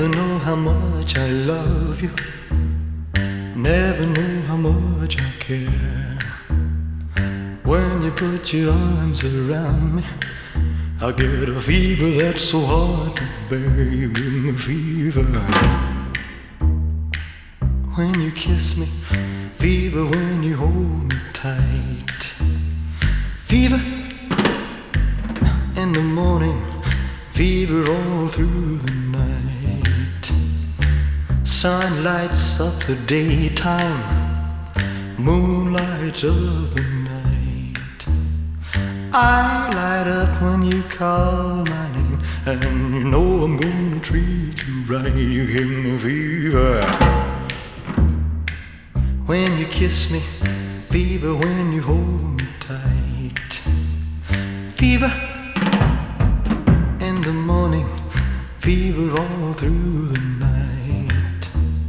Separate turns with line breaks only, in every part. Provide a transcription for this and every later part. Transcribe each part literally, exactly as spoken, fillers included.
Never know how much I love you, never know how much I care. When you put your arms around me, I get a fever that's so hard to bear. You give me fever when you kiss me, fever when you hold me tight, fever in the morning, fever all through the night. Sun lights up the daytime, moon lights up the night. I light up when you call my name, and you know I'm gonna treat you right. You give me fever when you kiss me, fever when you hold me tight, fever in the morning, fever all through the night.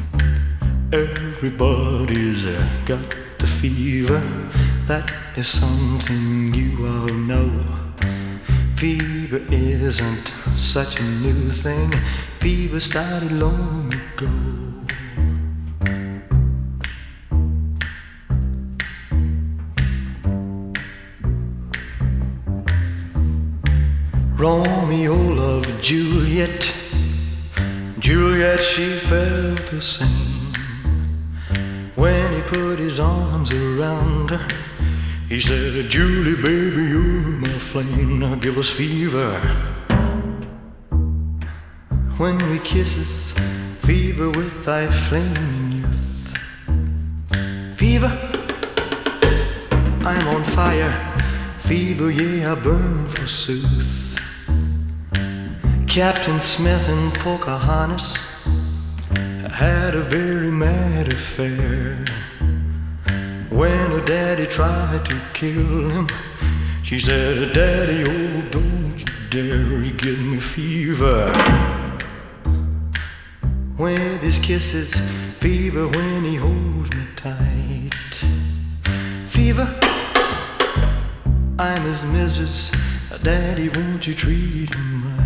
Everybody's uh, got the fever, that is something you all know. Fever isn't such a new thing, fever started long ago. Romeo loved Juliet, Juliet, she felt the same. When he put his arms around her, he said, Julie, baby, you're my flame, now give us fever. When we kisses, fever with thy flaming youth. Fever, I'm on fire, fever, yeah, I burn forsooth. Captain Smith and Pocahontas had a very mad affair. When her daddy tried to kill him, she said, Daddy, oh, don't you dare, you give me fever. With his kisses, fever when he holds me tight. Fever, I'm his missus, Daddy, won't you treat him right?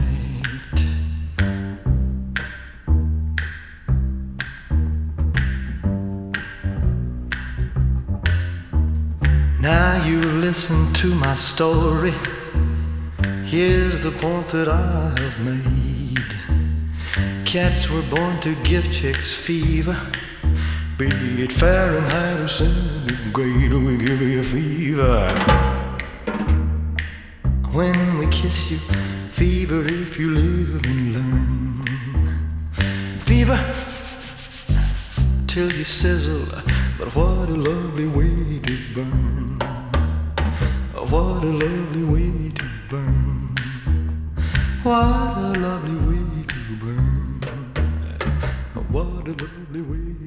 Now you listen to my story. Here's the point that I have made. Cats were born to give chicks fever, be it Fahrenheit or centigrade, we give you fever. When we kiss you, fever if you live and learn. Fever till you sizzle, but what a lovely way to burn. What a lovely way to burn. What a lovely way to burn. What a lovely way.